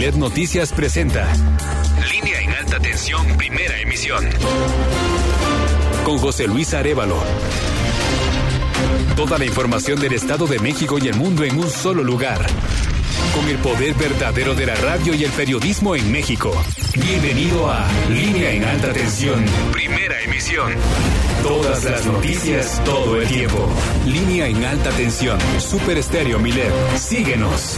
Milet Noticias presenta Línea en Alta Tensión, primera emisión. Con José Luis Arévalo. Toda la información del Estado de México y el mundo en un solo lugar. Con el poder verdadero de la radio y el periodismo en México. Bienvenido a Línea en Alta Tensión, primera emisión. Todas las noticias, todo el tiempo. Línea en Alta Tensión, Super Estéreo Milet. Síguenos.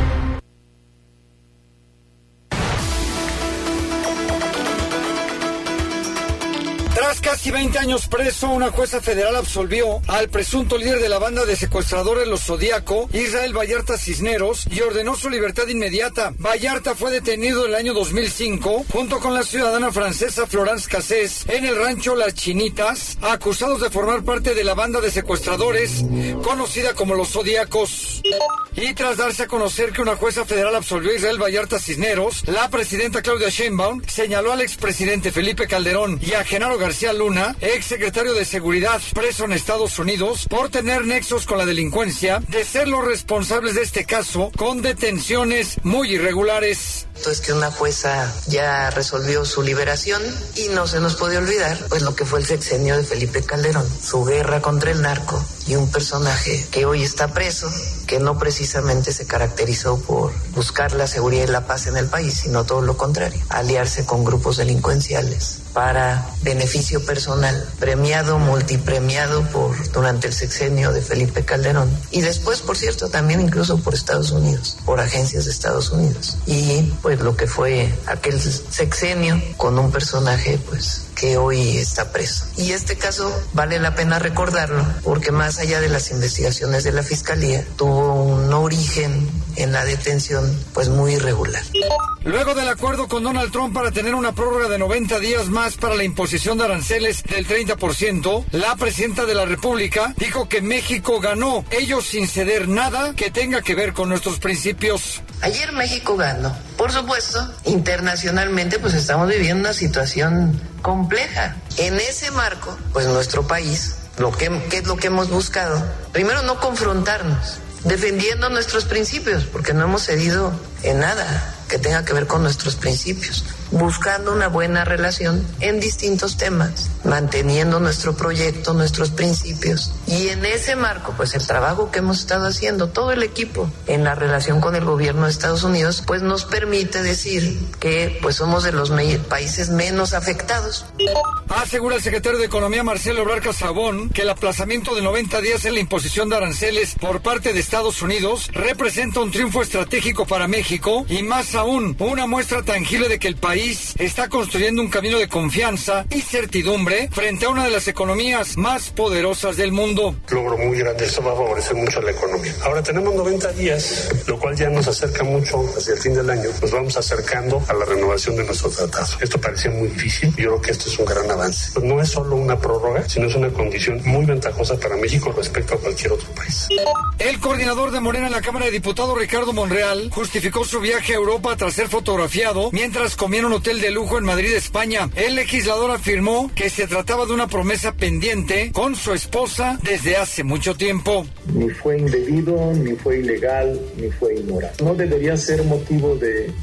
Tras casi 20 años preso, una jueza federal absolvió al presunto líder de la banda de secuestradores Los Zodíaco, Israel Vallarta Cisneros, y ordenó su libertad inmediata. Vallarta fue detenido en el año 2005, junto con la ciudadana francesa Florence Cassés, en el rancho Las Chinitas, acusados de formar parte de la banda de secuestradores, conocida como Los Zodíacos. Y tras darse a conocer que una jueza federal absolvió a Israel Vallarta Cisneros, la presidenta Claudia Sheinbaum señaló al expresidente Felipe Calderón y a Genaro García Luna, exsecretario de Seguridad, preso en Estados Unidos, por tener nexos con la delincuencia, de ser los responsables de este caso, con detenciones muy irregulares. Es que una jueza ya resolvió su liberación y no se nos puede olvidar pues lo que fue el sexenio de Felipe Calderón, su guerra contra el narco, y un personaje que hoy está preso, que no precisamente se caracterizó por buscar la seguridad y la paz en el país, sino todo lo contrario, aliarse con grupos delincuenciales para beneficio personal, premiado, multipremiado durante el sexenio de Felipe Calderón, y después, por cierto, también incluso por Estados Unidos, por agencias de Estados Unidos, y pues lo que fue aquel sexenio con un personaje pues que hoy está preso. Y este caso vale la pena recordarlo porque más allá de las investigaciones de la Fiscalía, tuvo un origen en la detención pues muy irregular. Luego del acuerdo con Donald Trump para tener una prórroga de 90 días más para la imposición de aranceles del 30%, la presidenta de la República dijo que México ganó, ellos sin ceder nada que tenga que ver con nuestros principios. Ayer México ganó. Por supuesto, internacionalmente pues estamos viviendo una situación compleja. En ese marco, pues nuestro país, ¿qué es lo que hemos buscado? Primero, no confrontarnos, defendiendo nuestros principios, porque no hemos cedido en nada que tenga que ver con nuestros principios, buscando una buena relación en distintos temas, manteniendo nuestro proyecto, nuestros principios. Y en ese marco, pues el trabajo que hemos estado haciendo, todo el equipo, en la relación con el gobierno de Estados Unidos, pues nos permite decir que pues somos de los países menos afectados. Asegura el secretario de Economía, Marcelo Ebrard Casabón, que el aplazamiento de 90 días en la imposición de aranceles por parte de Estados Unidos representa un triunfo estratégico para México y más aún, una muestra tangible de que el país está construyendo un camino de confianza y certidumbre frente a una de las economías más poderosas del mundo. Logro muy grande, esto va a favorecer mucho a la economía. Ahora tenemos 90 días, lo cual ya nos acerca mucho hacia el fin del año. Nos vamos acercando a la renovación de nuestro tratado. Esto parecía muy difícil, yo creo que esto es un gran avance. Pues no es solo una prórroga, sino es una condición muy ventajosa para México respecto a cualquier otro país. El coordinador de Morena en la Cámara de Diputados, Ricardo Monreal, justificó su viaje a Europa tras ser fotografiado mientras comía en un hotel de lujo en Madrid, España. El legislador afirmó que se trataba de una promesa pendiente con su esposa desde hace mucho tiempo. Ni fue indebido, ni fue ilegal, ni fue inmoral. No debería ser motivo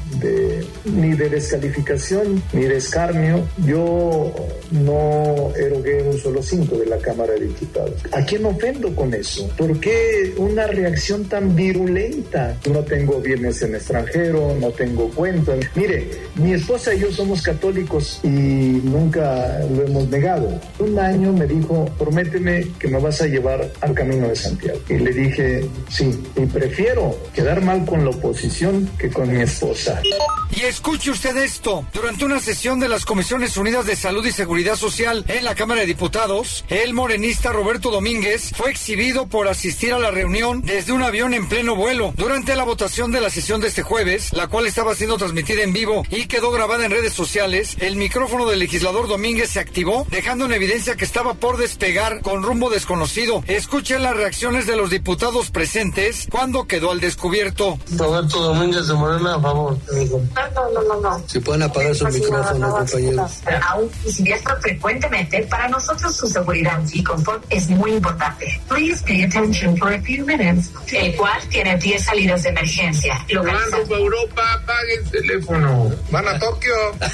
ni de descalificación, ni de escarnio. Yo no erogué un solo 5 de la Cámara de Diputados. ¿A quién ofendo con eso? ¿Por qué una reacción tan virulenta? No tengo bienes en extranjero, no tengo cuentas. Mire, mi esposa y yo somos católicos y nunca lo hemos negado. Un año me dijo, prométeme que me vas a llevar al Camino de Santiago. Y le dije, sí, y prefiero quedar mal con la oposición que con mi esposa. Y escuche usted esto, durante una sesión de las Comisiones Unidas de Salud y Seguridad Social en la Cámara de Diputados, el morenista Roberto Domínguez fue exhibido por asistir a la reunión desde un avión en pleno vuelo. Durante la votación de la sesión de este jueves, la cual estaba siendo transmitida en vivo y quedó grabada en redes sociales, el micrófono del legislador Domínguez se activó, dejando en evidencia que estaba por despegar con rumbo desconocido. Escuchen las reacciones de los diputados presentes cuando quedó al descubierto. Roberto Domínguez de Morena, a favor. No. Si pueden apagar su micrófono, compañeros. Aún si viaja frecuentemente, para nosotros su seguridad y confort es muy importante. Please pay attention for a few minutes. El cual tiene 10 salidas de emergencia. Volando para Europa, apague el teléfono. ¿Van a Tokio?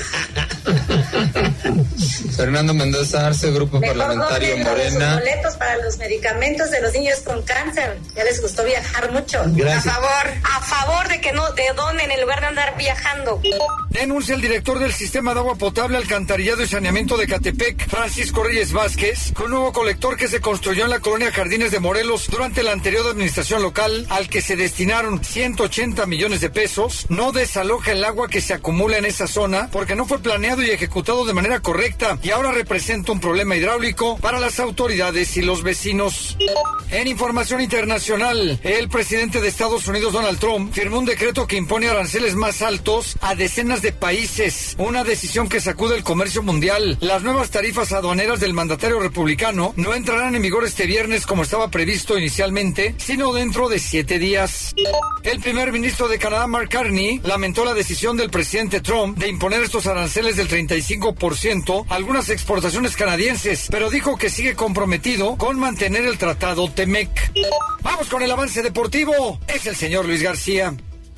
Fernando Mendoza Arce, Grupo Parlamentario Morena. Boletos para los medicamentos de los niños con cáncer. Ya les gustó viajar mucho. Gracias. A favor de que no te donen en lugar de andar viajando. Denuncia el director del Sistema de Agua Potable, Alcantarillado y Saneamiento de Catepec, Francisco Reyes Vázquez, que un nuevo colector que se construyó en la colonia Jardines de Morelos durante la anterior administración local, al que se destinaron 180 millones de pesos, no desaloja el agua que se acumula en esa zona porque no fue planeado y ejecutado de manera correcta y ahora representa un problema hidráulico para las autoridades y los vecinos. En información internacional, el presidente de Estados Unidos, Donald Trump, firmó un decreto que impone aranceles más altos a decenas de países, una decisión que sacude el comercio mundial. Las nuevas tarifas aduaneras del mandatario republicano no entrarán en vigor este viernes como estaba previsto inicialmente, sino dentro de 7 días. El primer ministro de Canadá, Mark Carney, lamentó la decisión del presidente Trump de imponer estos aranceles del 35% a algunas exportaciones canadienses, pero dijo que sigue comprometido con mantener el tratado TEMEC. Vamos con el avance deportivo. Es el señor Luis García.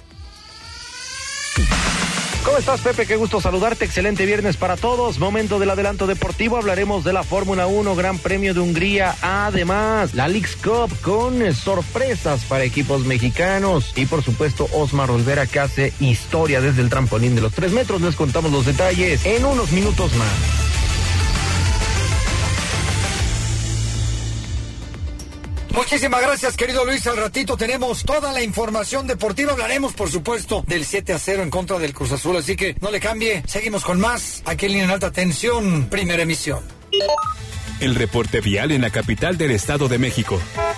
¿Cómo estás, Pepe? Qué gusto saludarte. Excelente viernes para todos. Momento del adelanto deportivo. Hablaremos de la Fórmula 1, Gran Premio de Hungría. Además, la Leagues Cup con sorpresas para equipos mexicanos. Y, por supuesto, Osmar Olvera, que hace historia desde el trampolín de los 3 metros. Les contamos los detalles en unos minutos más. Muchísimas gracias, querido Luis. Al ratito tenemos toda la información deportiva. Hablaremos, por supuesto, del 7-0 en contra del Cruz Azul. Así que no le cambie. Seguimos con más. Aquí en Línea en Alta Tensión, primera emisión. El reporte vial en la capital del Estado de México.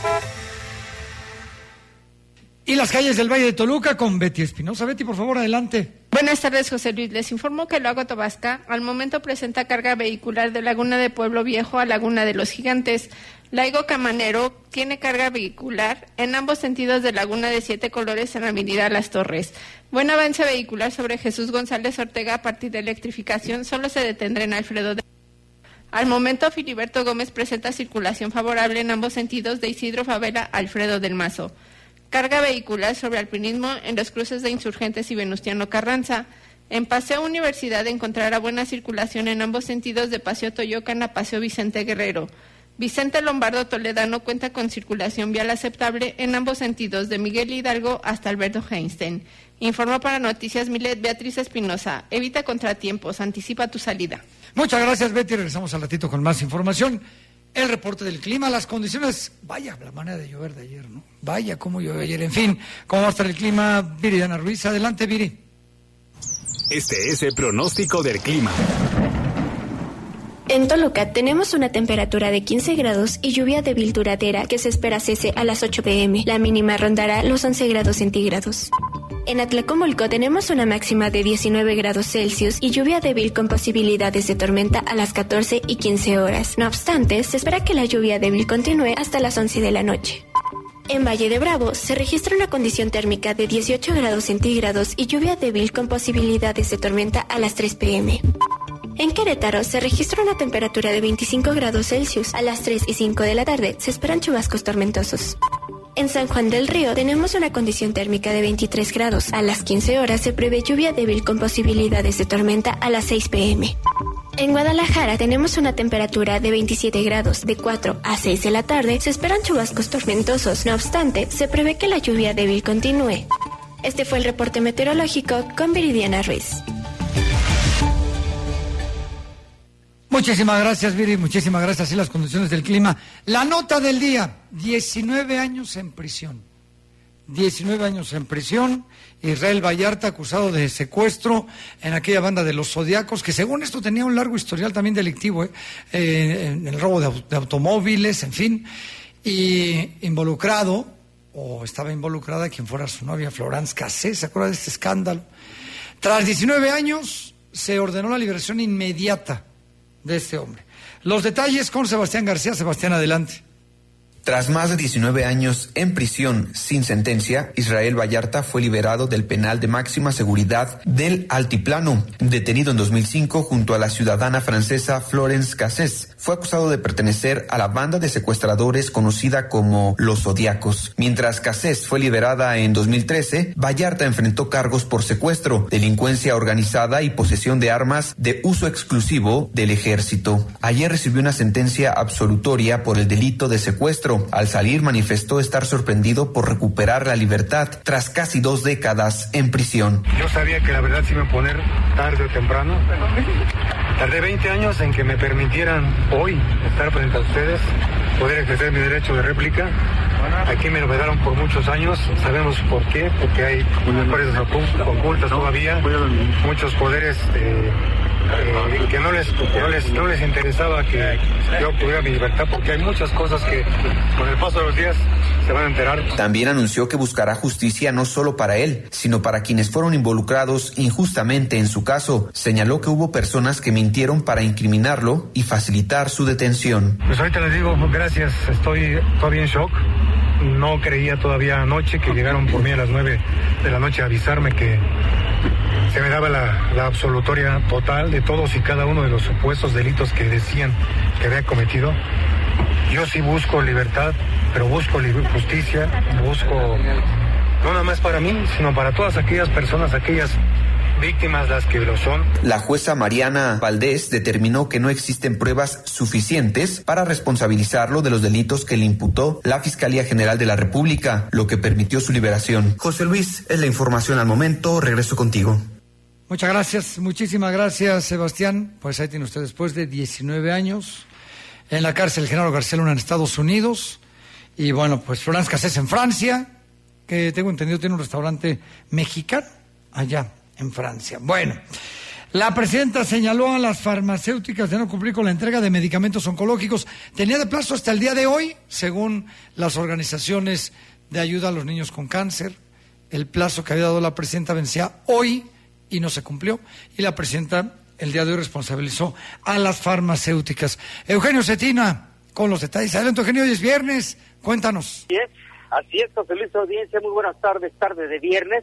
Y las calles del Valle de Toluca con Betty Espinosa. Betty, por favor, adelante. Buenas tardes, José Luis. Les informo que el Lago Tobasca al momento presenta carga vehicular de Laguna de Pueblo Viejo a Laguna de los Gigantes. Laigo Camanero tiene carga vehicular en ambos sentidos de Laguna de 7 Colores en la avenida Las Torres. Buen avance vehicular sobre Jesús González Ortega a partir de electrificación. Solo se detendrá en Alfredo de... Al momento, Filiberto Gómez presenta circulación favorable en ambos sentidos de Isidro Favela a Alfredo del Mazo. Carga vehicular sobre alpinismo en los cruces de Insurgentes y Venustiano Carranza. En Paseo Universidad encontrará buena circulación en ambos sentidos de Paseo Toyocan a Paseo Vicente Guerrero. Vicente Lombardo Toledano cuenta con circulación vial aceptable en ambos sentidos de Miguel Hidalgo hasta Alberto Einstein. Informó para Noticias Milet Beatriz Espinosa. Evita contratiempos, anticipa tu salida. Muchas gracias, Betty. Regresamos al ratito con más información. El reporte del clima, las condiciones, vaya la manera de llover de ayer, ¿no? Vaya cómo llovió ayer. En fin, ¿cómo va a estar el clima? Viridiana Ruiz, adelante, Viri. Este es el pronóstico del clima. En Toluca tenemos una temperatura de 15 grados y lluvia débil duradera que se espera cese a las 8 p.m. La mínima rondará los 11 grados centígrados. En Atlacomulco tenemos una máxima de 19 grados Celsius y lluvia débil con posibilidades de tormenta a las 14 y 15 horas. No obstante, se espera que la lluvia débil continúe hasta las 11 de la noche. En Valle de Bravo se registra una condición térmica de 18 grados centígrados y lluvia débil con posibilidades de tormenta a las 3 p.m. En Querétaro se registra una temperatura de 25 grados Celsius. A las 3 y 5 de la tarde se esperan chubascos tormentosos. En San Juan del Río tenemos una condición térmica de 23 grados. A las 15 horas se prevé lluvia débil con posibilidades de tormenta a las 6 p.m. En Guadalajara tenemos una temperatura de 27 grados. De 4 a 6 de la tarde se esperan chubascos tormentosos. No obstante, se prevé que la lluvia débil continúe. Este fue el reporte meteorológico con Viridiana Ruiz. Muchísimas gracias, Viri, muchísimas gracias. Así las condiciones del clima. La nota del día, 19 años en prisión. 19 años en prisión. Israel Vallarta, acusado de secuestro en aquella banda de los Zodiacos, que según esto tenía un largo historial también delictivo, en el robo de automóviles, en fin. Y involucrado, o estaba involucrada quien fuera su novia, Florence Cassé, ¿se acuerda de este escándalo? Tras 19 años, se ordenó la liberación inmediata de este hombre. Los detalles con Sebastián García. Sebastián, adelante. Tras más de 19 años en prisión sin sentencia, Israel Vallarta fue liberado del penal de máxima seguridad del Altiplano. Detenido en 2005 junto a la ciudadana francesa Florence Cassés, fue acusado de pertenecer a la banda de secuestradores conocida como Los Zodiacos. Mientras Cassés fue liberada en 2013, Vallarta enfrentó cargos por secuestro, delincuencia organizada y posesión de armas de uso exclusivo del ejército. Ayer recibió una sentencia absolutoria por el delito de secuestro. Al salir manifestó estar sorprendido por recuperar la libertad tras casi 2 décadas en prisión. Yo sabía que la verdad se iba a poner tarde o temprano. Tardé 20 años en que me permitieran hoy estar frente a ustedes, poder ejercer mi derecho de réplica. Aquí me lo vedaron por muchos años, sabemos por qué, porque hay empresas ocultas todavía, muchos poderes que no les interesaba que yo obtuviera mi libertad, porque hay muchas cosas que con el paso de los días se van a enterar. También anunció que buscará justicia no solo para él, sino para quienes fueron involucrados injustamente en su caso. Señaló que hubo personas que mintieron para incriminarlo y facilitar su detención. Pues ahorita les digo, gracias, estoy todavía en shock. No creía todavía anoche que llegaron por mí a las 9 de la noche a avisarme que se me daba la absolutoria total de todos y cada uno de los supuestos delitos que decían que había cometido. Yo sí busco libertad, pero busco justicia, busco no nada más para mí, sino para todas aquellas personas, aquellas víctimas, las que lo son. La jueza Mariana Valdés determinó que no existen pruebas suficientes para responsabilizarlo de los delitos que le imputó la Fiscalía General de la República, lo que permitió su liberación. José Luis, es la información al momento. Regreso contigo. Muchas gracias, muchísimas gracias, Sebastián. Pues ahí tiene usted, después de 19 años en la cárcel Genaro García Luna en Estados Unidos, y bueno, pues Florence Cassés en Francia, que tengo entendido tiene un restaurante mexicano allá en Francia. Bueno, la presidenta señaló a las farmacéuticas de no cumplir con la entrega de medicamentos oncológicos. Tenía de plazo hasta el día de hoy, según las organizaciones de ayuda a los niños con cáncer. El plazo que había dado la presidenta vencía hoy y no se cumplió. Y la presidenta el día de hoy responsabilizó a las farmacéuticas. Eugenio Cetina, con los detalles. Adelante, Eugenio, hoy es viernes. Cuéntanos. Así es, José Luis, audiencia. Muy buenas tardes, tarde de viernes.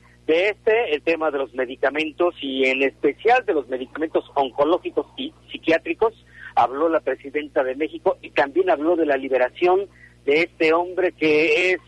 De el tema de los medicamentos y en especial de los medicamentos oncológicos y psiquiátricos, habló la presidenta de México y también habló de la liberación de este hombre que es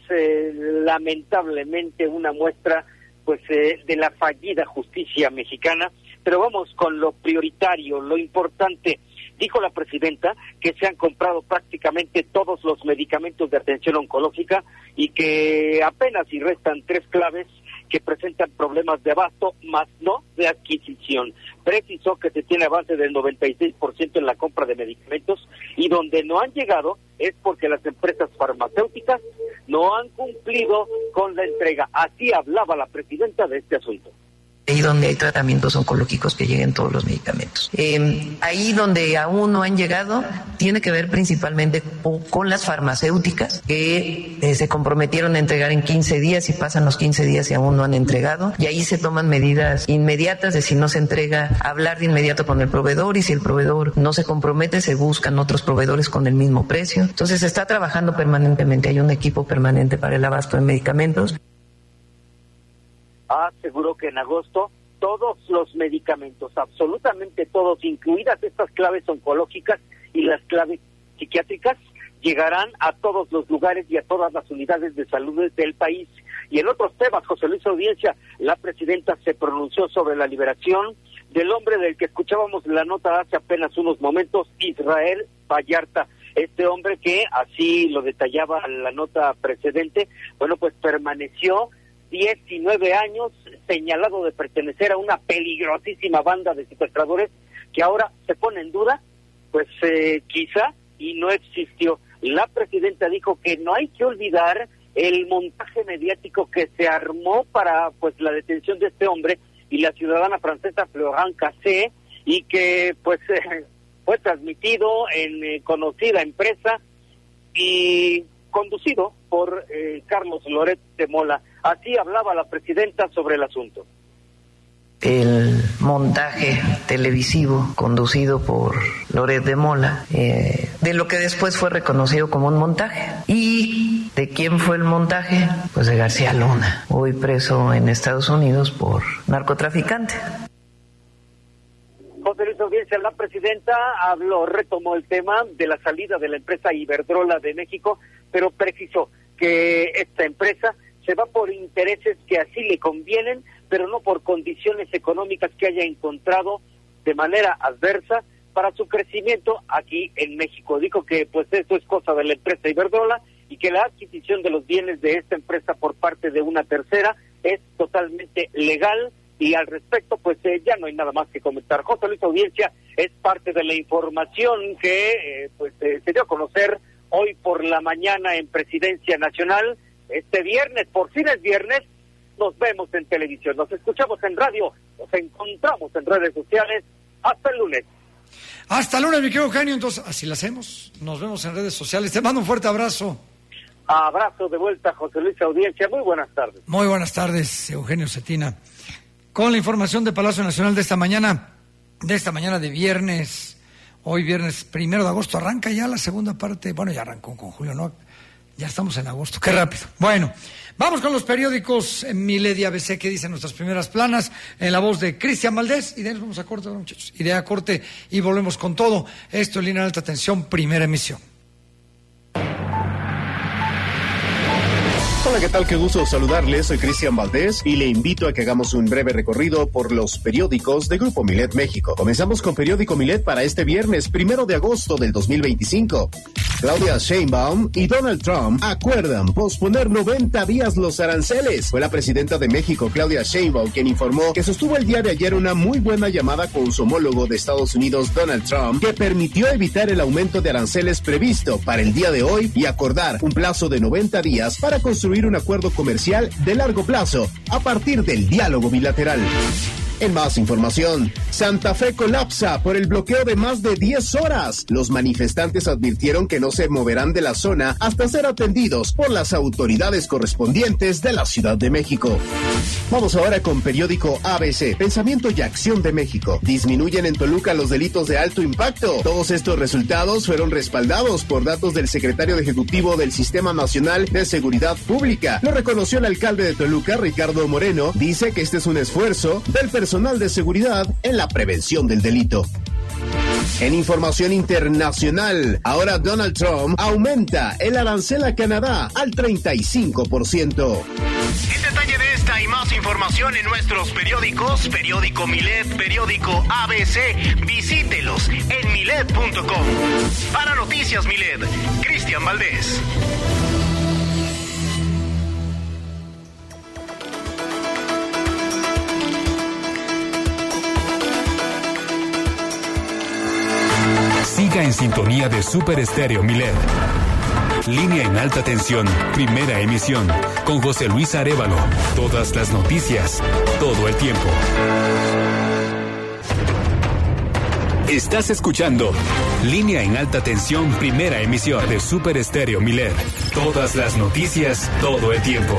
lamentablemente una muestra pues de la fallida justicia mexicana. Pero vamos con lo prioritario, lo importante. Dijo la presidenta que se han comprado prácticamente todos los medicamentos de atención oncológica y que apenas y restan 3 claves que presentan problemas de abasto, más no de adquisición. Precisó que se tiene avance del 96% en la compra de medicamentos y donde no han llegado es porque las empresas farmacéuticas no han cumplido con la entrega. Así hablaba la presidenta de este asunto. Ahí donde hay tratamientos oncológicos que lleguen todos los medicamentos. Ahí donde aún no han llegado, tiene que ver principalmente con las farmacéuticas que se comprometieron a entregar en 15 días y pasan los 15 días y aún no han entregado. Y ahí se toman medidas inmediatas de si no se entrega, hablar de inmediato con el proveedor y si el proveedor no se compromete, se buscan otros proveedores con el mismo precio. Entonces se está trabajando permanentemente, hay un equipo permanente para el abasto de medicamentos. Aseguró que en agosto todos los medicamentos, absolutamente todos, incluidas estas claves oncológicas y las claves psiquiátricas, llegarán a todos los lugares y a todas las unidades de salud del país. Y en otros temas, José Luis, audiencia, la presidenta se pronunció sobre la liberación del hombre del que escuchábamos la nota hace apenas unos momentos, Israel Vallarta. Este hombre que, así lo detallaba la nota precedente, bueno, pues permaneció 19 años señalado de pertenecer a una peligrosísima banda de secuestradores que ahora se pone en duda, pues quizá y no existió. La presidenta dijo que no hay que olvidar el montaje mediático que se armó para pues la detención de este hombre y la ciudadana francesa Florence Cassés y que pues fue transmitido en conocida empresa y conducido por Carlos Loret de Mola. Así hablaba la presidenta sobre el asunto. El montaje televisivo conducido por Loret de Mola, de lo que después fue reconocido como un montaje. ¿Y de quién fue el montaje? Pues de García Luna, hoy preso en Estados Unidos por narcotraficante. José Luis Audiencia, la presidenta retomó el tema de la salida de la empresa Iberdrola de México, pero precisó que esta empresa se va por intereses que así le convienen, pero no por condiciones económicas que haya encontrado de manera adversa para su crecimiento aquí en México. Dijo que pues esto es cosa de la empresa Iberdrola y que la adquisición de los bienes de esta empresa por parte de una tercera es totalmente legal. Y al respecto, pues ya no hay nada más que comentar. José Luis Audiencia, es parte de la información que se dio a conocer hoy por la mañana en Presidencia Nacional. Este viernes, por fin es viernes, nos vemos en televisión, nos escuchamos en radio, nos encontramos en redes sociales. Hasta el lunes. Hasta el lunes, mi querido Eugenio. Entonces, así lo hacemos. Nos vemos en redes sociales. Te mando un fuerte abrazo. Abrazo de vuelta, José Luis Audiencia. Muy buenas tardes. Muy buenas tardes, Eugenio Cetina. Con la información de Palacio Nacional de esta mañana de viernes, hoy viernes 1 de agosto, arranca ya la segunda parte, bueno, ya arrancó con Julio, ¿no? Ya estamos en agosto, qué rápido. Bueno, vamos con los periódicos Milet y ABC, que dicen nuestras primeras planas, en la voz de Cristian Valdés, y de ahí nos vamos a corte, muchachos, y de a corte, y volvemos con todo. Esto en Línea de Alta Tensión, primera emisión. Hola, ¿qué tal? Qué gusto saludarles. Soy Cristian Valdés y le invito a que hagamos un breve recorrido por los periódicos de Grupo Milet México. Comenzamos con Periódico Milet para este viernes 1 de agosto del 2025. Claudia Sheinbaum y Donald Trump acuerdan posponer 90 días los aranceles. Fue la presidenta de México, Claudia Sheinbaum, quien informó que sostuvo el día de ayer una muy buena llamada con su homólogo de Estados Unidos, Donald Trump, que permitió evitar el aumento de aranceles previsto para el día de hoy y acordar un plazo de 90 días para construir un acuerdo comercial de largo plazo a partir del diálogo bilateral. En más información, Santa Fe colapsa por el bloqueo de más de 10 horas. Los manifestantes advirtieron que no se moverán de la zona hasta ser atendidos por las autoridades correspondientes de la Ciudad de México. Vamos ahora con periódico ABC, Pensamiento y Acción de México. Disminuyen en Toluca los delitos de alto impacto. Todos estos resultados fueron respaldados por datos del secretario ejecutivo del Sistema Nacional de Seguridad Pública. Lo reconoció el alcalde de Toluca, Ricardo Moreno. Dice que este es un esfuerzo del personal de seguridad en la prevención del delito. En información internacional, ahora Donald Trump aumenta el arancel a Canadá al 35%. En detalle de esta y más información en nuestros periódicos, periódico Milet, periódico ABC, visítelos en milet.com. Para Noticias Milet, Cristian Valdés. Siga en sintonía de Super Estéreo Milet. Línea en alta tensión, primera emisión, con José Luis Arévalo. Todas las noticias, todo el tiempo. Estás escuchando Línea en alta tensión, primera emisión de Super Estéreo Milet. Todas las noticias, todo el tiempo.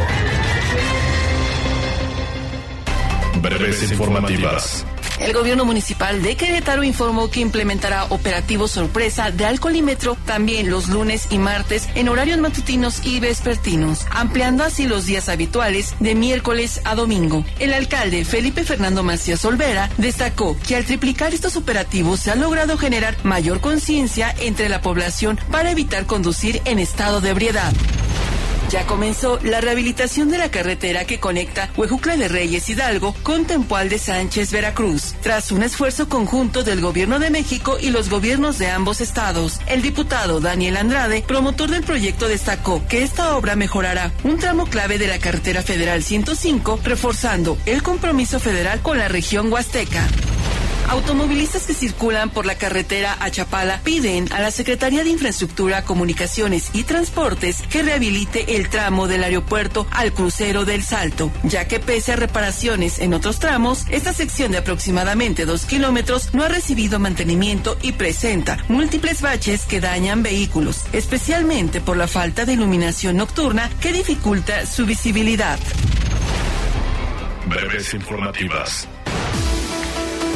Breves informativas. El gobierno municipal de Querétaro informó que implementará operativos sorpresa de alcoholímetro también los lunes y martes en horarios matutinos y vespertinos, ampliando así los días habituales de miércoles a domingo. El alcalde Felipe Fernando Macías Olvera destacó que al triplicar estos operativos se ha logrado generar mayor conciencia entre la población para evitar conducir en estado de ebriedad. Ya comenzó la rehabilitación de la carretera que conecta Huejutla de Reyes Hidalgo con Tempual de Sánchez, Veracruz, tras un esfuerzo conjunto del Gobierno de México y los gobiernos de ambos estados. El diputado Daniel Andrade, promotor del proyecto, destacó que esta obra mejorará un tramo clave de la carretera federal 105, reforzando el compromiso federal con la región huasteca. Automovilistas que circulan por la carretera a Chapala piden a la Secretaría de Infraestructura, Comunicaciones y Transportes que rehabilite el tramo del aeropuerto al crucero del Salto, ya que pese a reparaciones en otros tramos, esta sección de aproximadamente 2 kilómetros no ha recibido mantenimiento y presenta múltiples baches que dañan vehículos, especialmente por la falta de iluminación nocturna que dificulta su visibilidad. Breves informativas.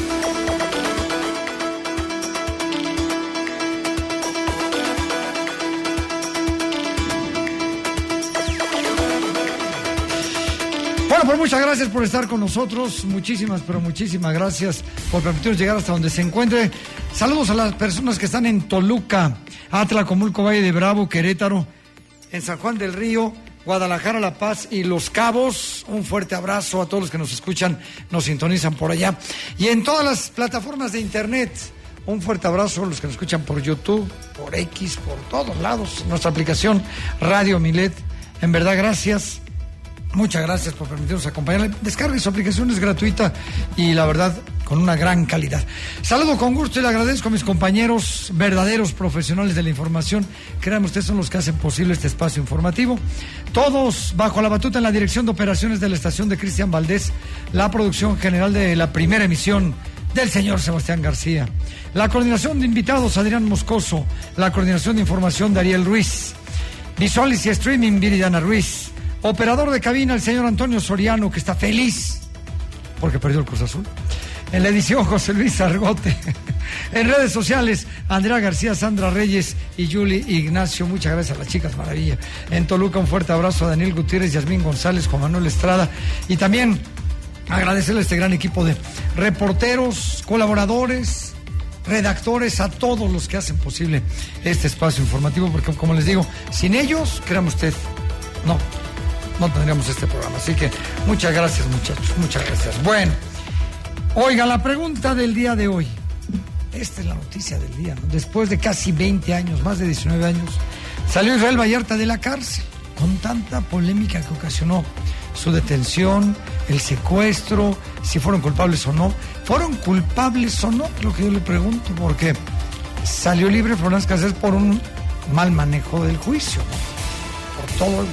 pues muchas gracias por estar con nosotros. Muchísimas, pero muchísimas gracias por permitirnos llegar hasta donde se encuentre. Saludos a las personas que están en Toluca, Atlacomulco, Valle de Bravo, Querétaro, en San Juan del Río, Guadalajara, La Paz y Los Cabos. Un fuerte abrazo a todos los que nos escuchan, nos sintonizan por allá. Y en todas las plataformas de internet, un fuerte abrazo a los que nos escuchan por YouTube, por X, por todos lados. Nuestra aplicación Radio Milet. En verdad, gracias. Muchas gracias por permitirnos acompañarle. Descargue su aplicación, es gratuita y la verdad con una gran calidad. Saludo con gusto y le agradezco a mis compañeros verdaderos profesionales de la información. Créanme, ustedes son los que hacen posible este espacio informativo. Todos bajo la batuta en la dirección de operaciones de la estación de Cristian Valdés, la producción general de la primera emisión del señor Sebastián García, la coordinación de invitados Adrián Moscoso, la coordinación de información de Ariel Ruiz, visuales y streaming Viridiana Ruiz. Operador de cabina, el señor Antonio Soriano, que está feliz porque perdió el Cruz Azul. En la edición, José Luis Argote. En redes sociales, Andrea García, Sandra Reyes y Yuli Ignacio. Muchas gracias a las chicas maravilla. En Toluca, un fuerte abrazo a Daniel Gutiérrez, Yasmín González, Juan Manuel Estrada. Y también agradecerle a este gran equipo de reporteros, colaboradores, redactores, a todos los que hacen posible este espacio informativo, porque como les digo, sin ellos, créame usted, no tendríamos este programa. Así que muchas gracias, muchachos, muchas gracias. Bueno, oiga, la pregunta del día de hoy. Esta es la noticia del día, ¿no? Después de casi 20 años, más de 19 años, salió Israel Vallarta de la cárcel con tanta polémica que ocasionó su detención, el secuestro, si fueron culpables o no. ¿Fueron culpables o no? Es lo que yo le pregunto, porque salió libre Florence Cassés por un mal manejo del juicio, ¿no? Por todo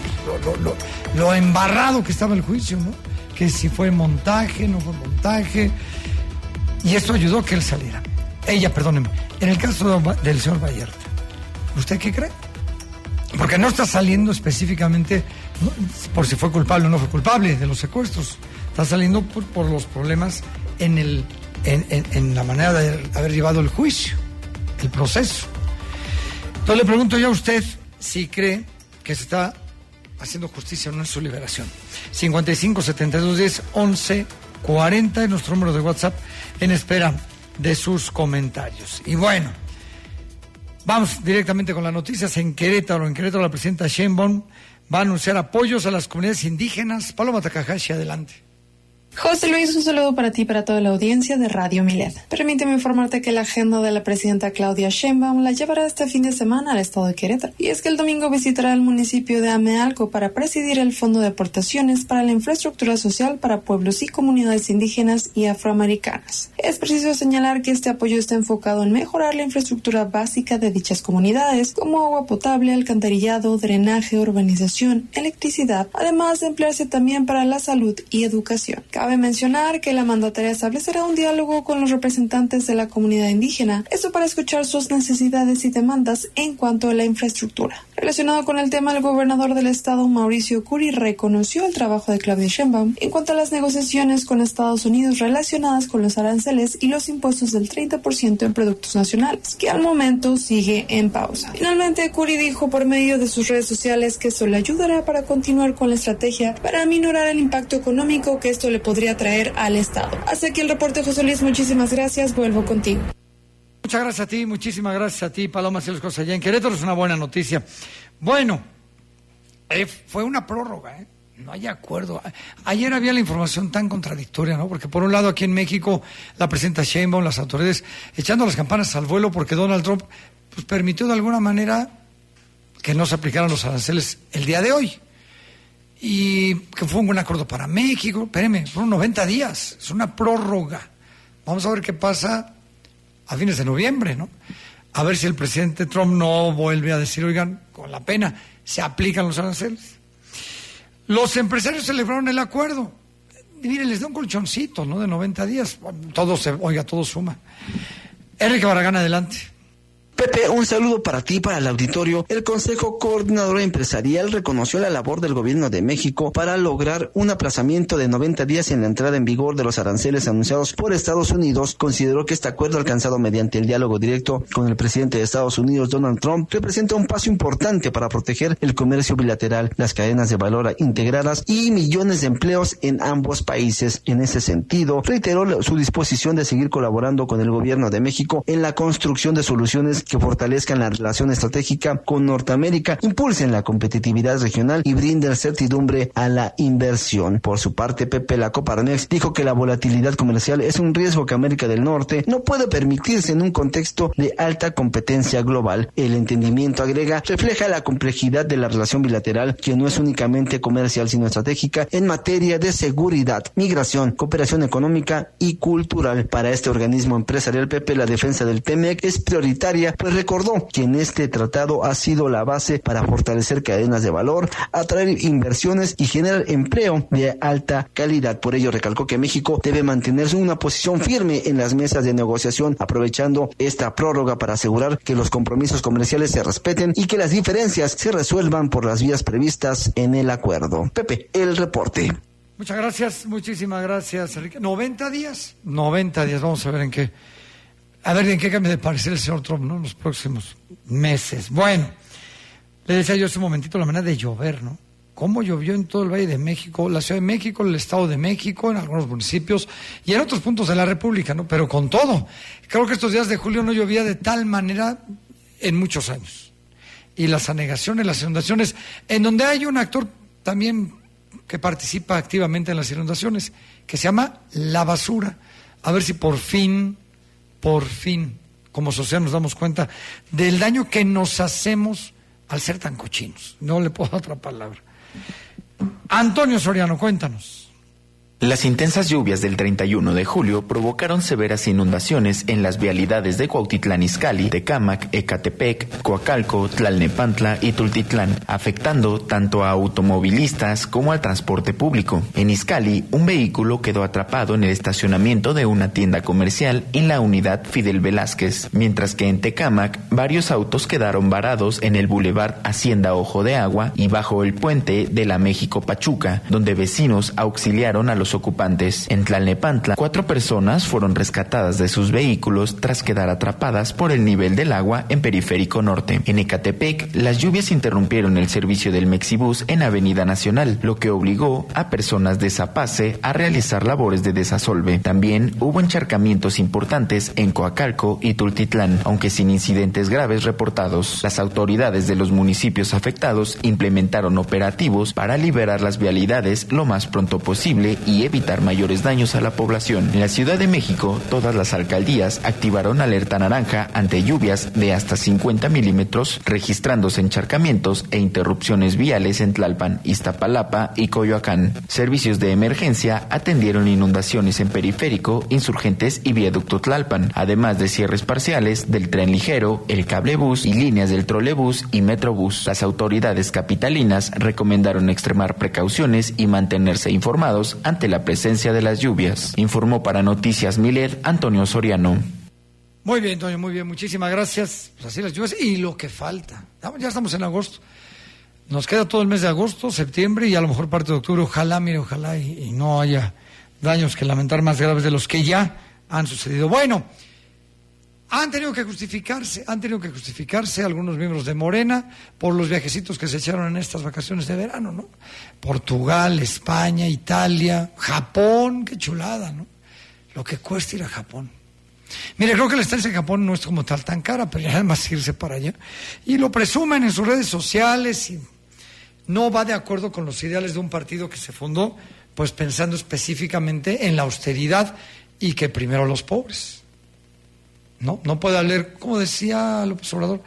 lo embarrado que estaba el juicio, ¿no? Que si fue montaje, no fue montaje. Y esto ayudó a que él saliera. Perdóneme. En el caso del señor Vallarta, ¿usted qué cree? Porque no está saliendo específicamente, ¿no?, por si fue culpable o no fue culpable de los secuestros. Está saliendo por los problemas en la manera de haber llevado el juicio, el proceso. Entonces le pregunto yo a usted si cree que se está haciendo justicia o no en su liberación. 55 72 10 11 40 es nuestro número de WhatsApp, en espera de sus comentarios. Y bueno, vamos directamente con las noticias. En Querétaro la presidenta Sheinbaum va a anunciar apoyos a las comunidades indígenas. Paloma Takahashi, adelante. José Luis, un saludo para ti y para toda la audiencia de Radio Milet. Permíteme informarte que la agenda de la presidenta Claudia Sheinbaum la llevará este fin de semana al estado de Querétaro. Y es que el domingo visitará el municipio de Amealco para presidir el Fondo de Aportaciones para la Infraestructura Social para Pueblos y Comunidades Indígenas y Afroamericanas. Es preciso señalar que este apoyo está enfocado en mejorar la infraestructura básica de dichas comunidades, como agua potable, alcantarillado, drenaje, urbanización, electricidad, además de emplearse también para la salud y educación. Cabe mencionar que la mandataria establecerá un diálogo con los representantes de la comunidad indígena, esto para escuchar sus necesidades y demandas en cuanto a la infraestructura. Relacionado con el tema, el gobernador del estado, Mauricio Curi, reconoció el trabajo de Claudia Sheinbaum en cuanto a las negociaciones con Estados Unidos relacionadas con los aranceles y los impuestos del 30% en productos nacionales, que al momento sigue en pausa. Finalmente, Curi dijo por medio de sus redes sociales que esto le ayudará para continuar con la estrategia para aminorar el impacto económico que esto le podría traer al estado. Hasta aquí el reporte, José Luis, muchísimas gracias, vuelvo contigo. Muchas gracias a ti, muchísimas gracias a ti, Paloma Cielos allá en Querétaro. Es una buena noticia. Bueno, fue una prórroga, no hay acuerdo. Ayer había la información tan contradictoria, ¿no? Porque por un lado aquí en México la presidenta Sheinbaum, las autoridades echando las campanas al vuelo porque Donald Trump pues permitió de alguna manera que no se aplicaran los aranceles el día de hoy. Y que fue un buen acuerdo para México. Espéreme, fueron 90 días, es una prórroga. Vamos a ver qué pasa a fines de noviembre, ¿no? A ver si el presidente Trump no vuelve a decir, oigan, con la pena, se aplican los aranceles. Los empresarios celebraron el acuerdo. Y miren, les da un colchoncito, ¿no? De 90 días. Todo suma. Enrique Barragán, adelante. Pepe, un saludo para ti, para el auditorio. El Consejo Coordinador Empresarial reconoció la labor del gobierno de México para lograr un aplazamiento de 90 días en la entrada en vigor de los aranceles anunciados por Estados Unidos. Consideró que este acuerdo alcanzado mediante el diálogo directo con el presidente de Estados Unidos, Donald Trump, representa un paso importante para proteger el comercio bilateral, las cadenas de valor integradas y millones de empleos en ambos países. En ese sentido, reiteró su disposición de seguir colaborando con el gobierno de México en la construcción de soluciones que fortalezcan la relación estratégica con Norteamérica, impulsen la competitividad regional y brinden certidumbre a la inversión. Por su parte, Pepe, la Coparmex dijo que la volatilidad comercial es un riesgo que América del Norte no puede permitirse en un contexto de alta competencia global. El entendimiento, agrega, refleja la complejidad de la relación bilateral, que no es únicamente comercial sino estratégica en materia de seguridad, migración, cooperación económica y cultural. Para este organismo empresarial, Pepe, la defensa del TEMEC es prioritaria, pues recordó que en este tratado ha sido la base para fortalecer cadenas de valor, atraer inversiones y generar empleo de alta calidad. Por ello, recalcó que México debe mantenerse una posición firme en las mesas de negociación, aprovechando esta prórroga para asegurar que los compromisos comerciales se respeten y que las diferencias se resuelvan por las vías previstas en el acuerdo. Pepe, el reporte. Muchas gracias, muchísimas gracias, Enrique. 90 días, vamos a ver en qué cambia de parecer el señor Trump, ¿no? En los próximos meses. Bueno, le decía yo hace un momentito la manera de llover, ¿no? Cómo llovió en todo el Valle de México, la Ciudad de México, el Estado de México, en algunos municipios y en otros puntos de la República, ¿no? Pero con todo, creo que estos días de julio no llovía de tal manera en muchos años. Y las anegaciones, las inundaciones, en donde hay un actor también que participa activamente en las inundaciones, que se llama la basura. A ver si por fin, como sociedad nos damos cuenta del daño que nos hacemos al ser tan cochinos. No le puedo dar otra palabra. Antonio Soriano, cuéntanos. Las intensas lluvias del 31 de julio provocaron severas inundaciones en las vialidades de Cuautitlán Izcalli, Tecámac, Ecatepec, Coacalco, Tlalnepantla y Tultitlán, afectando tanto a automovilistas como al transporte público. En Izcalli, un vehículo quedó atrapado en el estacionamiento de una tienda comercial en la unidad Fidel Velázquez, mientras que en Tecámac, varios autos quedaron varados en el Boulevard Hacienda Ojo de Agua y bajo el puente de la México Pachuca, donde vecinos auxiliaron a los ocupantes. En Tlalnepantla, 4 personas fueron rescatadas de sus vehículos tras quedar atrapadas por el nivel del agua en Periférico Norte. En Ecatepec, las lluvias interrumpieron el servicio del Mexibús en Avenida Nacional, lo que obligó a personas de Zapace a realizar labores de desasolve. También hubo encharcamientos importantes en Coacalco y Tultitlán, aunque sin incidentes graves reportados. Las autoridades de los municipios afectados implementaron operativos para liberar las vialidades lo más pronto posible y evitar mayores daños a la población. En la Ciudad de México, todas las alcaldías activaron alerta naranja ante lluvias de hasta 50 milímetros, registrándose encharcamientos e interrupciones viales en Tlalpan, Iztapalapa y Coyoacán. Servicios de emergencia atendieron inundaciones en Periférico, Insurgentes y Viaducto Tlalpan, además de cierres parciales del tren ligero, el cablebús y líneas del trolebús y metrobús. Las autoridades capitalinas recomendaron extremar precauciones y mantenerse informados ante la presencia de las lluvias. Informó para Noticias Milet, Antonio Soriano. Muy bien, Antonio, muy bien. Muchísimas gracias. Pues así las lluvias y lo que falta. Ya estamos en agosto. Nos queda todo el mes de agosto, septiembre y a lo mejor parte de octubre. Ojalá y no haya daños que lamentar más graves de los que ya han sucedido. Bueno, han tenido que justificarse algunos miembros de Morena por los viajecitos que se echaron en estas vacaciones de verano, ¿no? Portugal, España, Italia, Japón, qué chulada, ¿no? Lo que cuesta ir a Japón. Mire, creo que la estancia en Japón no es como tal tan cara, pero ya además irse para allá. Y lo presumen en sus redes sociales y no va de acuerdo con los ideales de un partido que se fundó, pues pensando específicamente en la austeridad y que primero los pobres. No puede haber, como decía López Obrador,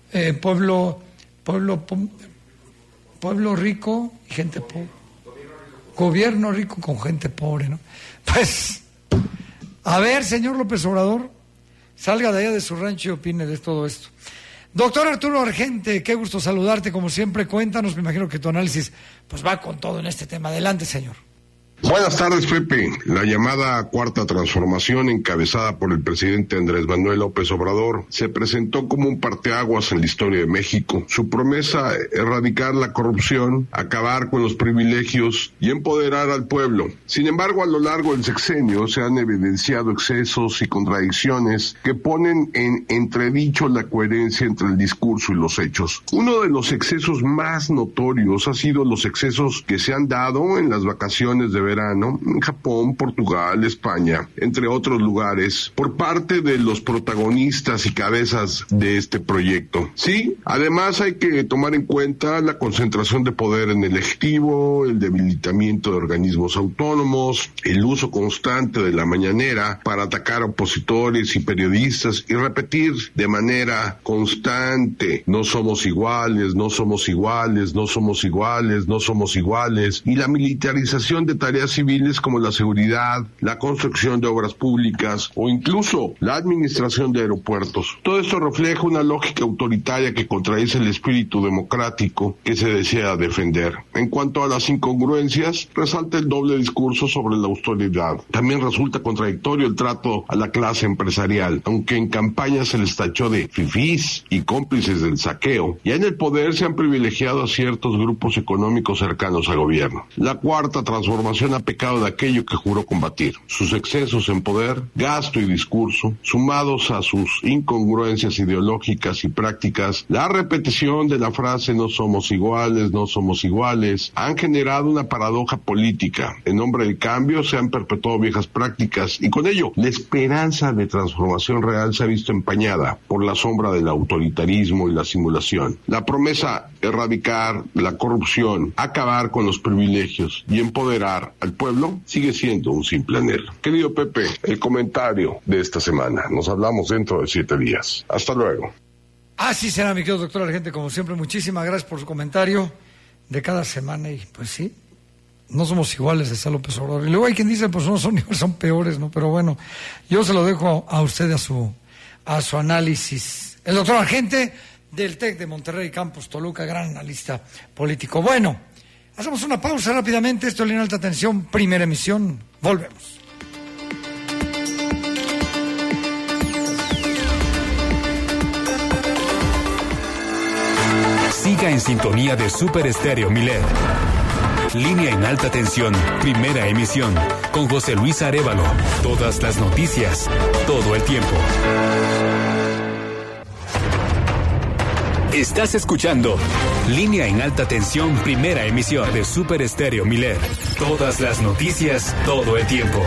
pueblo rico y gente pobre. Gobierno rico con gente pobre, ¿no? Pues, a ver, señor López Obrador, salga de allá de su rancho y opine de todo esto. Doctor Arturo Argente, qué gusto saludarte, como siempre, cuéntanos, me imagino que tu análisis pues va con todo en este tema. Adelante, señor. Buenas tardes, Pepe. La llamada Cuarta Transformación, encabezada por el presidente Andrés Manuel López Obrador, se presentó como un parteaguas en la historia de México. Su promesa: erradicar la corrupción, acabar con los privilegios y empoderar al pueblo. Sin embargo, a lo largo del sexenio se han evidenciado excesos y contradicciones que ponen en entredicho la coherencia entre el discurso y los hechos. Uno de los excesos más notorios ha sido los excesos que se han dado en las vacaciones de verano en Japón, Portugal, España, entre otros lugares, por parte de los protagonistas y cabezas de este proyecto. Sí, además hay que tomar en cuenta la concentración de poder en el Ejecutivo, el debilitamiento de organismos autónomos, el uso constante de la mañanera para atacar a opositores y periodistas y repetir de manera constante: no somos iguales, no somos iguales, no somos iguales, no somos iguales, y la militarización de tareas civiles como la seguridad, la construcción de obras públicas o incluso la administración de aeropuertos. Todo esto refleja una lógica autoritaria que contradice el espíritu democrático que se desea defender. En cuanto a las incongruencias, resalta el doble discurso sobre la austeridad. También resulta contradictorio el trato a la clase empresarial, aunque en campaña se les tachó de fifís y cómplices del saqueo. Ya en el poder se han privilegiado a ciertos grupos económicos cercanos al gobierno. La Cuarta Transformación ha pecado de aquello que juró combatir: sus excesos en poder, gasto y discurso, sumados a sus incongruencias ideológicas y prácticas. La repetición de la frase "no somos iguales, no somos iguales", han generado una paradoja política. En nombre del cambio se han perpetuado viejas prácticas y con ello la esperanza de transformación real se ha visto empañada por la sombra del autoritarismo y la simulación. La promesa: erradicar la corrupción, acabar con los privilegios y empoderar al pueblo, sigue siendo un simple anhelo. Querido Pepe, el comentario de esta semana. Nos hablamos dentro de 7 días. Hasta luego. Así será, mi querido doctor Argente, como siempre. Muchísimas gracias por su comentario de cada semana. Y pues sí, no somos iguales, decía López Obrador. Y luego hay quien dice, pues no son iguales, son peores, ¿no? Pero bueno, yo se lo dejo a usted, a su análisis. El doctor Argente, del TEC de Monterrey, Campus Toluca, gran analista político. Bueno, hacemos una pausa rápidamente. Esto es Línea Alta Tensión, primera emisión. Volvemos. Siga en sintonía de Super Estéreo Milet. Línea en Alta Tensión, primera emisión, con José Luis Arévalo. Todas las noticias, todo el tiempo. Estás escuchando Línea en Alta Tensión, primera emisión de Super Estéreo Milet. Todas las noticias, todo el tiempo.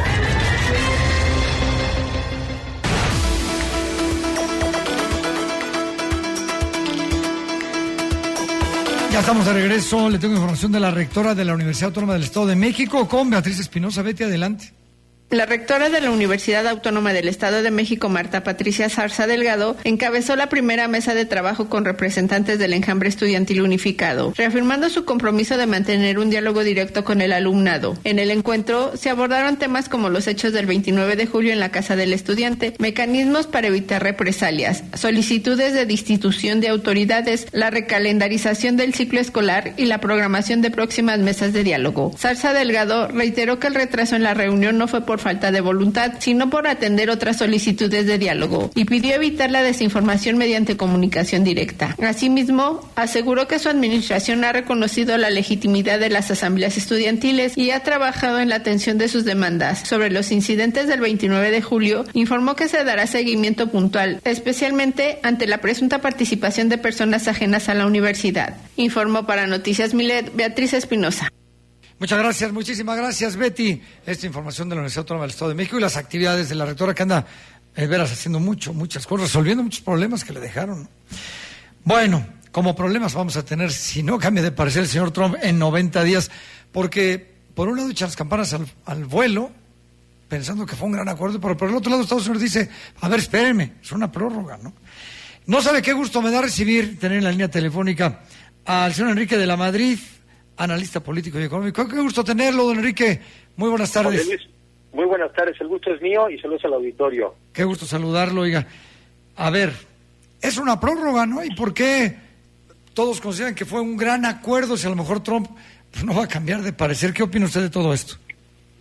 Ya estamos de regreso. Le tengo información de la rectora de la Universidad Autónoma del Estado de México con Beatriz Espinosa. Betty, adelante. La rectora de la Universidad Autónoma del Estado de México, Marta Patricia Zarza Delgado, encabezó la primera mesa de trabajo con representantes del enjambre estudiantil unificado, reafirmando su compromiso de mantener un diálogo directo con el alumnado. En el encuentro se abordaron temas como los hechos del 29 de julio en la Casa del Estudiante, mecanismos para evitar represalias, solicitudes de destitución de autoridades, la recalendarización del ciclo escolar y la programación de próximas mesas de diálogo. Zarza Delgado reiteró que el retraso en la reunión no fue por falta de voluntad, sino por atender otras solicitudes de diálogo, y pidió evitar la desinformación mediante comunicación directa. Asimismo, aseguró que su administración ha reconocido la legitimidad de las asambleas estudiantiles y ha trabajado en la atención de sus demandas. Sobre los incidentes del 29 de julio, informó que se dará seguimiento puntual, especialmente ante la presunta participación de personas ajenas a la universidad. Informó para Noticias Milet, Beatriz Espinosa. Muchas gracias, muchísimas gracias, Betty. Esta información de la Universidad Autónoma del Estado de México y las actividades de la rectora que anda, veras, haciendo muchas cosas, resolviendo muchos problemas que le dejaron. Bueno, como problemas vamos a tener, si no cambia de parecer el señor Trump en 90 días, porque por un lado echa las campanas al vuelo, pensando que fue un gran acuerdo, pero por el otro lado Estados Unidos dice, a ver, espérenme, es una prórroga, ¿no? No sabe qué gusto me da tener en la línea telefónica al señor Enrique de la Madrid, analista político y económico. Qué gusto tenerlo, don Enrique. Muy buenas tardes. Luis, muy buenas tardes. El gusto es mío y saludos al auditorio. Qué gusto saludarlo, oiga. A ver, es una prórroga, ¿no? ¿Y por qué todos consideran que fue un gran acuerdo si a lo mejor Trump no va a cambiar de parecer? ¿Qué opina usted de todo esto?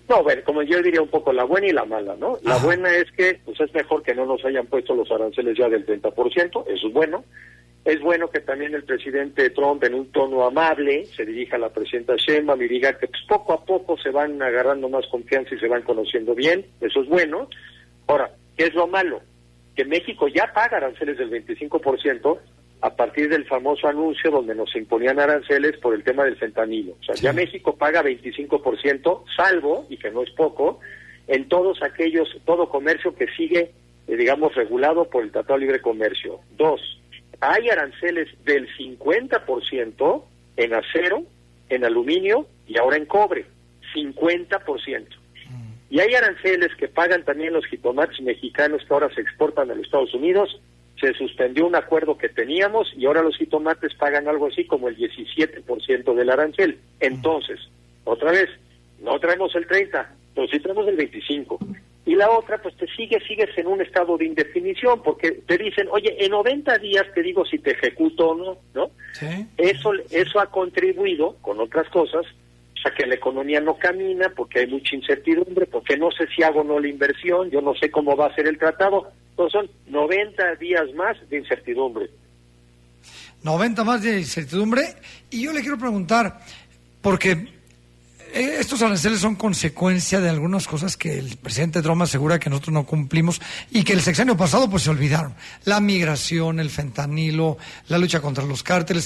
No, bueno, como yo diría un poco la buena y la mala, ¿no? La buena es que pues es mejor que no nos hayan puesto los aranceles ya del 30%, eso es bueno. Es bueno que también el presidente Trump, en un tono amable, se dirija a la presidenta Sheinbaum y diga que pues, poco a poco se van agarrando más confianza y se van conociendo bien, eso es bueno. Ahora, ¿qué es lo malo? Que México ya paga aranceles del 25% a partir del famoso anuncio donde nos imponían aranceles por el tema del fentanilo. O sea, ya México paga 25%, salvo, y que no es poco, en todo comercio que sigue, digamos, regulado por el Tratado de Libre Comercio. 2, hay aranceles del 50% en acero, en aluminio y ahora en cobre. 50%. Y hay aranceles que pagan también los jitomates mexicanos que ahora se exportan a los Estados Unidos. Se suspendió un acuerdo que teníamos y ahora los jitomates pagan algo así como el 17% del arancel. Entonces, otra vez, no traemos el 30%, pero sí traemos el 25%. Y la otra, pues te sigues en un estado de indefinición, porque te dicen, oye, en 90 días te digo si te ejecuto o no, ¿no? Sí. Eso ha contribuido, con otras cosas, a que la economía no camina, porque hay mucha incertidumbre, porque no sé si hago o no la inversión, yo no sé cómo va a ser el tratado. Entonces son 90 días más de incertidumbre. 90 más de incertidumbre. Y yo le quiero preguntar, porque estos aranceles son consecuencia de algunas cosas que el presidente Trump asegura que nosotros no cumplimos y que el sexenio pasado pues se olvidaron. La migración, el fentanilo, la lucha contra los cárteles.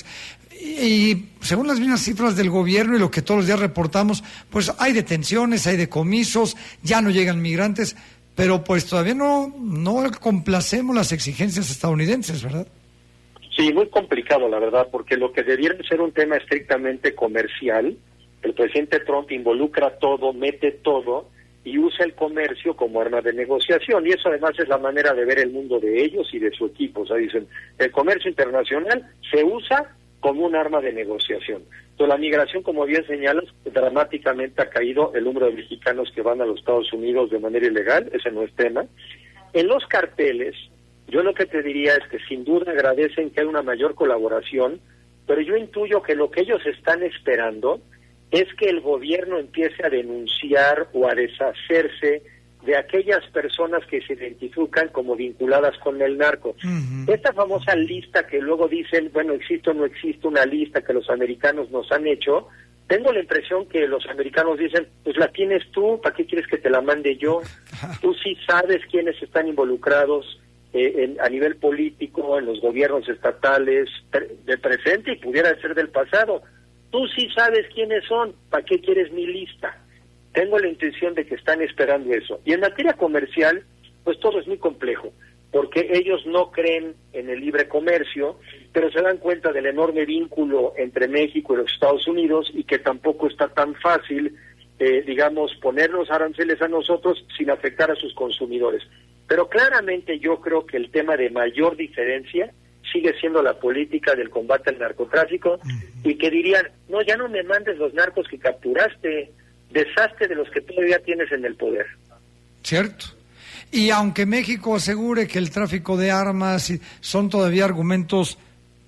Y según las mismas cifras del gobierno y lo que todos los días reportamos, pues hay detenciones, hay decomisos, ya no llegan migrantes, pero pues todavía no complacemos las exigencias estadounidenses, ¿verdad? Sí, muy complicado, la verdad, porque lo que debiera ser un tema estrictamente comercial, el presidente Trump involucra todo, mete todo y usa el comercio como arma de negociación, y eso además es la manera de ver el mundo de ellos y de su equipo. O sea, dicen, el comercio internacional se usa como un arma de negociación. Entonces, la migración, como bien señalas, dramáticamente ha caído el número de mexicanos que van a los Estados Unidos de manera ilegal, ese no es tema. En los carteles, yo lo que te diría es que sin duda agradecen que hay una mayor colaboración, pero yo intuyo que lo que ellos están esperando es que el gobierno empiece a denunciar o a deshacerse de aquellas personas que se identifican como vinculadas con el narco. Esta famosa lista que luego dicen, bueno, existe o no existe una lista que los americanos nos han hecho, tengo la impresión que los americanos dicen, pues la tienes tú, ¿para qué quieres que te la mande yo? Tú sí sabes quiénes están involucrados a nivel político, en los gobiernos estatales, de presente y pudiera ser del pasado. Tú sí sabes quiénes son, ¿para qué quieres mi lista? Tengo la intuición de que están esperando eso. Y en materia comercial, pues todo es muy complejo, porque ellos no creen en el libre comercio, pero se dan cuenta del enorme vínculo entre México y los Estados Unidos y que tampoco está tan fácil, digamos, poner los aranceles a nosotros sin afectar a sus consumidores. Pero claramente yo creo que el tema de mayor diferencia sigue siendo la política del combate al narcotráfico, y que dirían, no, ya no me mandes los narcos que capturaste, deshazte de los que todavía tienes en el poder. Cierto. Y aunque México asegure que el tráfico de armas son todavía argumentos,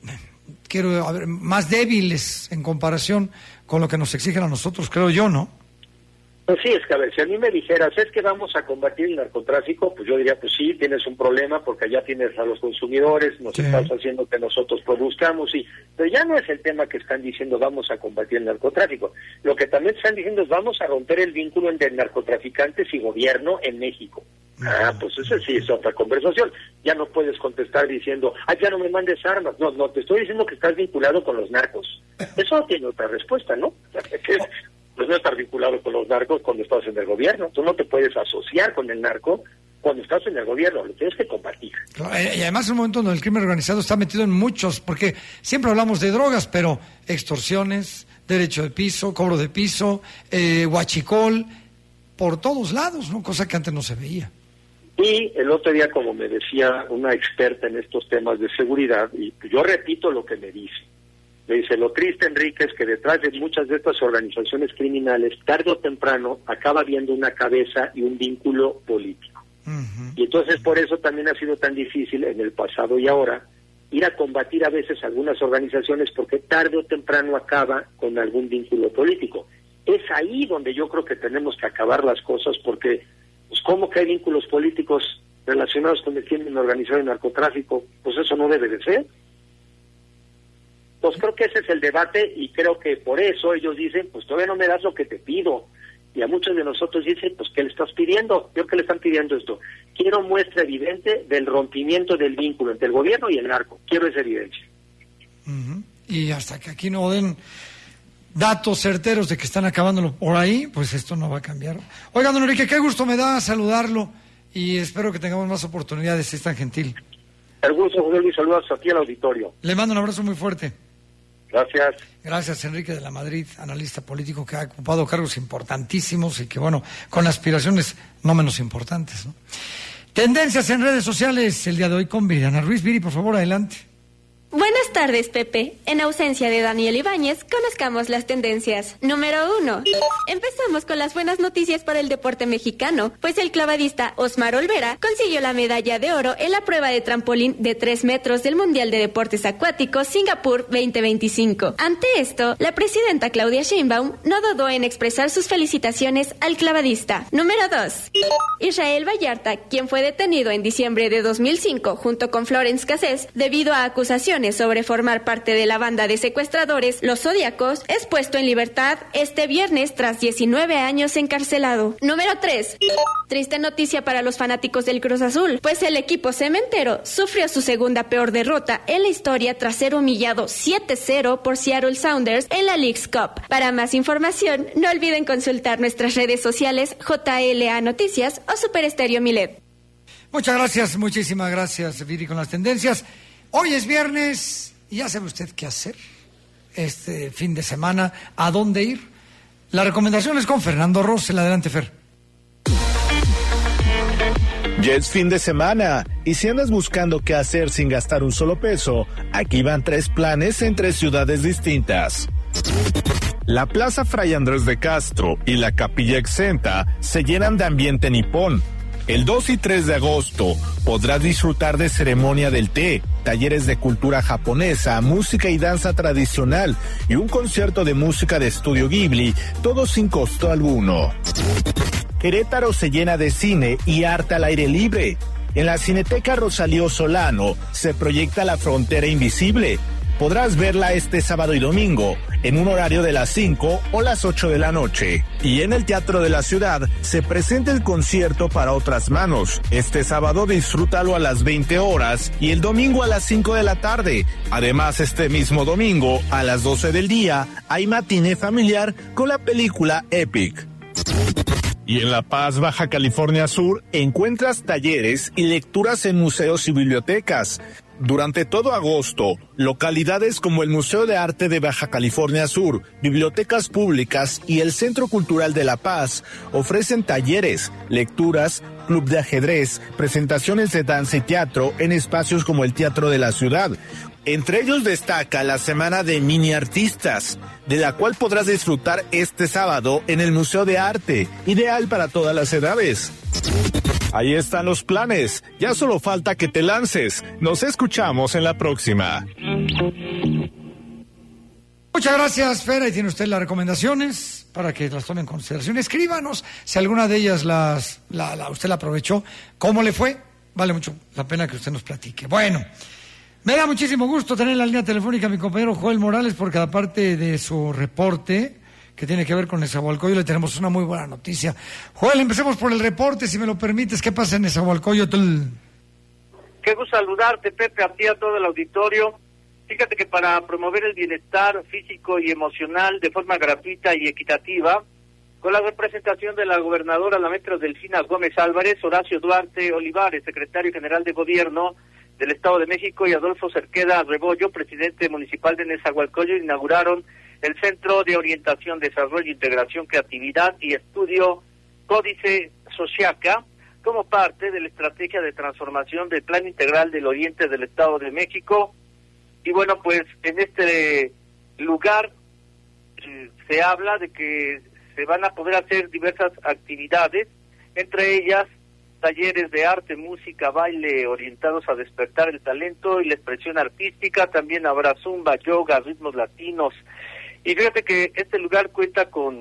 más débiles en comparación con lo que nos exigen a nosotros, creo yo, ¿no? Pues sí, es que a ver, si a mí me dijeras, ¿es que vamos a combatir el narcotráfico? Pues yo diría, pues sí, tienes un problema porque allá tienes a los consumidores, nos estás haciendo que nosotros produzcamos, sí. Pero ya no es el tema que están diciendo vamos a combatir el narcotráfico. Lo que también están diciendo es vamos a romper el vínculo entre narcotraficantes y gobierno en México. Pues eso sí es otra conversación. Ya no puedes contestar diciendo, ya no me mandes armas. No, te estoy diciendo que estás vinculado con los narcos. Eso tiene otra respuesta, ¿no? Pues no estar vinculado con los narcos cuando estás en el gobierno. Tú no te puedes asociar con el narco cuando estás en el gobierno, lo tienes que combatir. Claro, y además es un momento donde el crimen organizado está metido en muchos, porque siempre hablamos de drogas, pero extorsiones, derecho de piso, cobro de piso, huachicol, por todos lados, ¿no? Cosa que antes no se veía. Y el otro día, como me decía una experta en estos temas de seguridad, y yo repito lo que me dice, le dice, lo triste, Enrique, es que detrás de muchas de estas organizaciones criminales, tarde o temprano, acaba habiendo una cabeza y un vínculo político. Y entonces por eso también ha sido tan difícil en el pasado y ahora ir a combatir a veces algunas organizaciones, porque tarde o temprano acaba con algún vínculo político. Es ahí donde yo creo que tenemos que acabar las cosas, porque pues cómo que hay vínculos políticos relacionados con el crimen organizado y narcotráfico, pues eso no debe de ser. Pues creo que ese es el debate, y creo que por eso ellos dicen, pues todavía no me das lo que te pido. Y a muchos de nosotros dicen, pues ¿qué le estás pidiendo? Yo que le están pidiendo esto. Quiero muestra evidente del rompimiento del vínculo entre el gobierno y el narco. Quiero esa evidencia. Y hasta que aquí no den datos certeros de que están acabándolo por ahí, pues esto no va a cambiar. Oiga, don Enrique, qué gusto me da saludarlo, y espero que tengamos más oportunidades, es tan gentil. El gusto, José Luis, saludos a ti al auditorio. Le mando un abrazo muy fuerte. Gracias. Gracias, Enrique de la Madrid, analista político que ha ocupado cargos importantísimos y que, bueno, con aspiraciones no menos importantes, ¿no? Tendencias en redes sociales el día de hoy con Viridiana Ruiz. Viri, por favor, adelante. Buenas tardes, Pepe. En ausencia de Daniel Ibáñez, conozcamos las tendencias. Número 1. Empezamos con las buenas noticias para el deporte mexicano, pues el clavadista Osmar Olvera consiguió la medalla de oro en la prueba de trampolín de 3 metros del Mundial de Deportes Acuáticos Singapur 2025. Ante esto, la presidenta Claudia Sheinbaum no dudó en expresar sus felicitaciones al clavadista. Número 2. Israel Vallarta, quien fue detenido en diciembre de 2005 junto con Florence Cassés debido a acusaciones sobre formar parte de la banda de secuestradores Los Zodíacos, es puesto en libertad este viernes tras 19 años encarcelado. Número 3. Triste noticia para los fanáticos del Cruz Azul, pues el equipo cementero sufrió su segunda peor derrota en la historia tras ser humillado 7-0 por Seattle Sounders en la Leagues Cup. Para más información, no olviden consultar nuestras redes sociales JLA Noticias o Super Estéreo Milet. Muchas gracias, muchísimas gracias, Viri, con las tendencias. Hoy es viernes y ya sabe usted qué hacer este fin de semana, a dónde ir. La recomendación es con Fernando Rosell. Adelante, Fer. Ya es fin de semana, y si andas buscando qué hacer sin gastar un solo peso, aquí van 3 planes en 3 ciudades distintas. La Plaza Fray Andrés de Castro y la Capilla Exenta se llenan de ambiente nipón. El 2 y 3 de agosto podrás disfrutar de ceremonia del té, talleres de cultura japonesa, música y danza tradicional y un concierto de música de estudio Ghibli, todo sin costo alguno. Querétaro se llena de cine y arte al aire libre. En la Cineteca Rosalío Solano se proyecta La Frontera Invisible. Podrás verla este sábado y domingo, en un horario de las 5 o las 8 de la noche. Y en el Teatro de la Ciudad se presenta el concierto Para Otras Manos. Este sábado disfrútalo a las 20 horas y el domingo a las 5 de la tarde. Además, este mismo domingo, a las 12 del día, hay matiné familiar con la película Epic. Y en La Paz, Baja California Sur, encuentras talleres y lecturas en museos y bibliotecas. Durante todo agosto, localidades como el Museo de Arte de Baja California Sur, bibliotecas públicas y el Centro Cultural de La Paz ofrecen talleres, lecturas, club de ajedrez, presentaciones de danza y teatro en espacios como el Teatro de la Ciudad. Entre ellos destaca la Semana de Mini Artistas, de la cual podrás disfrutar este sábado en el Museo de Arte, ideal para todas las edades. Ahí están los planes, ya solo falta que te lances. Nos escuchamos en la próxima. Muchas gracias, Fer. Ahí tiene usted las recomendaciones para que las tome en consideración. Escríbanos si alguna de ellas usted la aprovechó. ¿Cómo le fue? Vale mucho la pena que usted nos platique. Bueno, me da muchísimo gusto tener en la línea telefónica a mi compañero Joel Morales, porque aparte de su reporte que tiene que ver con Nezahualcóyotl, le tenemos una muy buena noticia. Joel, empecemos por el reporte, si me lo permites. ¿Qué pasa en Nezahualcóyotl? Qué gusto saludarte, Pepe, a ti, a todo el auditorio. Fíjate que para promover el bienestar físico y emocional de forma gratuita y equitativa, con la representación de la gobernadora, la maestra Delfina Gómez Álvarez, Horacio Duarte Olivares, secretario general de Gobierno del Estado de México, y Adolfo Cerqueda Rebollo, presidente municipal de Nezahualcóyotl, inauguraron el Centro de Orientación, Desarrollo, Integración, Creatividad y Estudio Códice Sociaca, como parte de la estrategia de transformación del Plan Integral del Oriente del Estado de México. Y bueno, pues en este lugar se habla de que se van a poder hacer diversas actividades, entre ellas talleres de arte, música, baile orientados a despertar el talento y la expresión artística. También habrá zumba, yoga, ritmos latinos. Y fíjate que este lugar cuenta con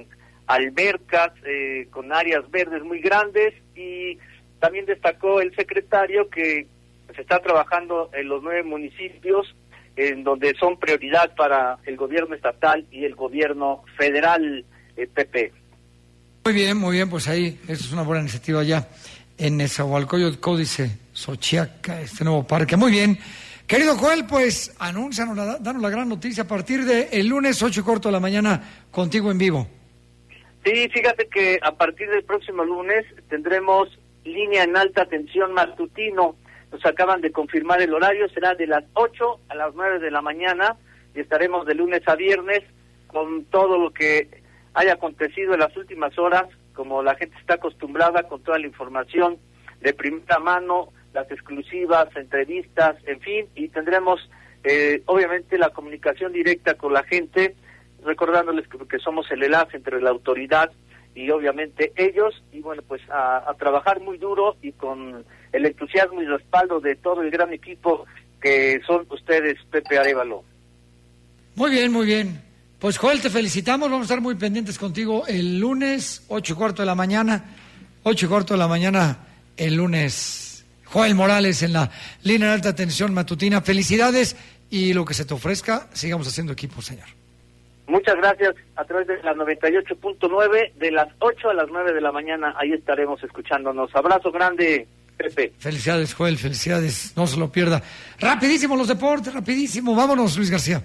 albercas con áreas verdes muy grandes, y también destacó el secretario que se está trabajando en los 9 municipios en donde son prioridad para el gobierno estatal y el gobierno federal, Pepe. Muy bien, pues ahí, eso es una buena iniciativa ya en Nezahualcóyotl, Códice, Xochiaca, este nuevo parque. Muy bien. Querido Joel, pues anúncianos, danos la gran noticia a partir del lunes 8:15 de la mañana contigo en vivo. Sí, fíjate que a partir del próximo lunes tendremos línea en alta tensión matutino. Nos acaban de confirmar el horario, será de las 8 a las 9 de la mañana y estaremos de lunes a viernes con todo lo que haya acontecido en las últimas horas, como la gente está acostumbrada, con toda la información de primera mano, las exclusivas, entrevistas, en fin, y tendremos obviamente la comunicación directa con la gente, recordándoles que somos el enlace entre la autoridad y obviamente ellos, y bueno, pues a trabajar muy duro y con el entusiasmo y respaldo de todo el gran equipo que son ustedes, Pepe Arévalo. Muy bien. Pues Joel, te felicitamos, vamos a estar muy pendientes contigo el lunes, 8:15 de la mañana, 8:15 de la mañana el lunes. Joel Morales en la línea de alta tensión matutina, felicidades y lo que se te ofrezca, sigamos haciendo equipo, señor. Muchas gracias, a través de la 98.9, de las 8 a las 9 de la mañana, ahí estaremos escuchándonos. Abrazo grande, Pepe. Felicidades, Joel, felicidades, no se lo pierda. Rapidísimo los deportes, rapidísimo, vámonos, Luis García.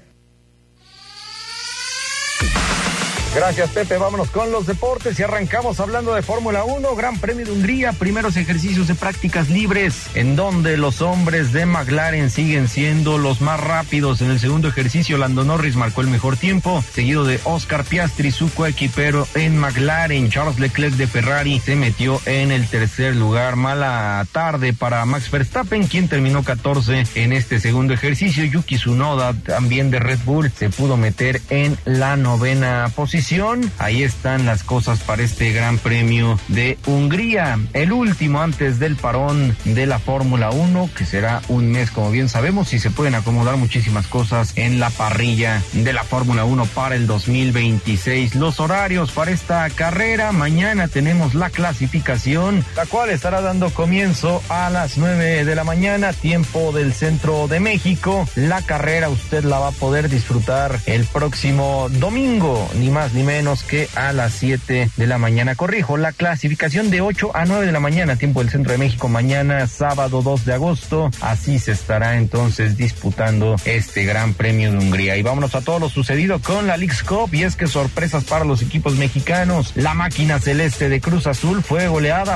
Gracias, Pepe. Vámonos con los deportes y arrancamos hablando de Fórmula 1, Gran Premio de Hungría, primeros ejercicios de prácticas libres, en donde los hombres de McLaren siguen siendo los más rápidos. En el segundo ejercicio, Lando Norris marcó el mejor tiempo, seguido de Oscar Piastri, su coequipero en McLaren. Charles Leclerc de Ferrari se metió en el tercer lugar. Mala tarde para Max Verstappen, quien terminó 14 en este segundo ejercicio. Yuki Tsunoda, también de Red Bull, se pudo meter en la 9ª posición. Ahí están las cosas para este Gran Premio de Hungría, el último antes del parón de la Fórmula 1, que será un mes, como bien sabemos, y se pueden acomodar muchísimas cosas en la parrilla de la Fórmula 1 para el 2026. Los horarios para esta carrera: mañana tenemos la clasificación, la cual estará dando comienzo a las 9 de la mañana, tiempo del centro de México. La carrera usted la va a poder disfrutar el próximo domingo, ni más ni menos que a las 7 de la mañana. Corrijo, la clasificación de 8 a 9 de la mañana, tiempo del centro de México, mañana sábado 2 de agosto. Así se estará entonces disputando este Gran Premio de Hungría. Y vámonos a todo lo sucedido con la Leagues Cup, y es que sorpresas para los equipos mexicanos. La máquina celeste de Cruz Azul fue goleada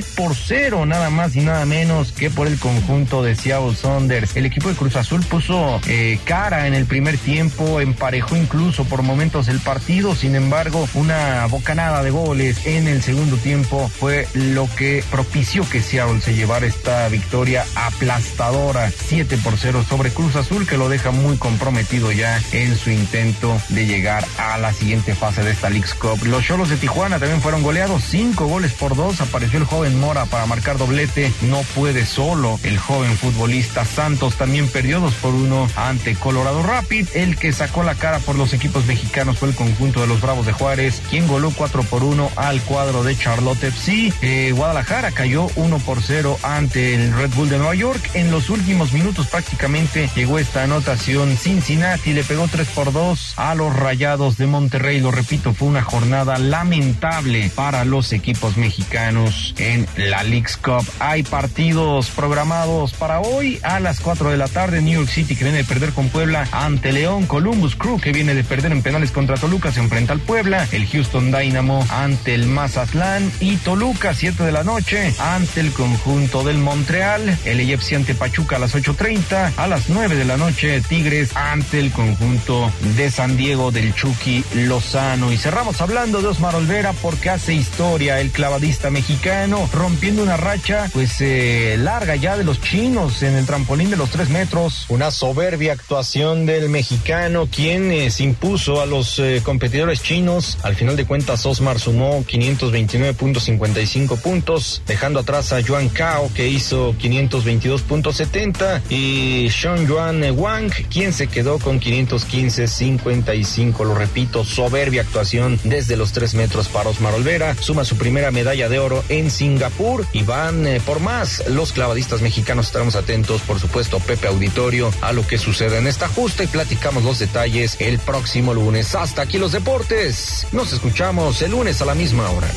7-0, nada más y nada menos que por el conjunto de Seattle Sounders. El equipo de Cruz Azul puso cara en el primer tiempo, emparejó incluso por momentos el partido. Sin embargo, una bocanada de goles en el segundo tiempo fue lo que propició que Seattle se llevara esta victoria aplastadora, 7-0 sobre Cruz Azul, que lo deja muy comprometido ya en su intento de llegar a la siguiente fase de esta Leagues Cup. Los Xolos de Tijuana también fueron goleados 5-2. Apareció el joven Mora para marcar doblete. No puede solo el joven futbolista. Santos también perdió 2-1 ante Colorado Rapids. El que sacó la cara por los equipos mexicanos fue el conjunto de los Bravos de Juárez, quien goló 4-1 al cuadro de Charlotte FC. Guadalajara cayó 1-0 ante el Red Bull de Nueva York. En los últimos minutos prácticamente llegó esta anotación. Cincinnati le pegó 3-2 a los Rayados de Monterrey. Lo repito, fue una jornada lamentable para los equipos mexicanos en la Leagues Cup. Hay partidos programados para hoy a las 4 de la tarde. New York City, que viene de perder con Puebla ante León. Columbus Crew, que viene de perder en penales contra Toluca, se enfrenta al Puebla. El Houston Dynamo ante el Mazatlán, y Toluca 7 de la noche ante el conjunto del Montreal. El AFC ante Pachuca a las 8:30. A las 9 de la noche Tigres ante el conjunto de San Diego del Chucky Lozano. Y cerramos hablando de Osmar Olvera, porque hace historia el clavadista mexicano, rompiendo una racha pues larga ya de los chinos en el trampolín de los 3 metros. Una soberbia actuación del mexicano, quien se impuso a los competidores competidores chinos. Al final de cuentas, Osmar sumó 529.55 puntos, dejando atrás a Yuan Cao, que hizo 522.70, y Sean Yuan Wang, quien se quedó con 515.55. Lo repito, soberbia actuación desde los 3 metros para Osmar Olvera. Suma su primera medalla de oro en Singapur y van por más. Los clavadistas mexicanos estaremos atentos, por supuesto, Pepe Auditorio, a lo que sucede en esta justa, y platicamos los detalles el próximo lunes. Hasta aquí los deportes. Nos escuchamos el lunes a la misma hora.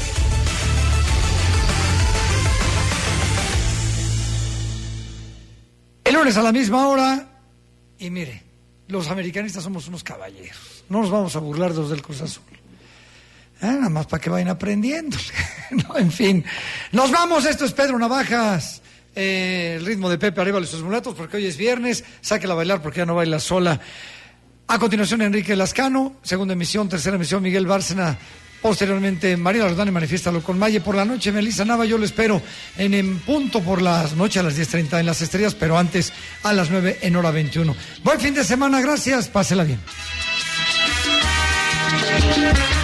El lunes a la misma hora. Y mire, los americanistas somos unos caballeros. No nos vamos a burlar de los del Cruz Azul. Nada más para que vayan aprendiendo. No, en fin. Nos vamos. Esto es Pedro Navajas. El ritmo de Pepe, arriba de sus mulatos, porque hoy es viernes. Sáquela a bailar porque ya no baila sola. A continuación, Enrique Lascano. Segunda emisión, tercera emisión, Miguel Bárcena. Posteriormente, María Rodán y Manifiéstalo con Maye. Por la noche, Melissa Nava. Yo lo espero en punto por la noche a las 10:30 en Las Estrellas, pero antes a las 9 en hora 21. Buen fin de semana. Gracias. Pásela bien.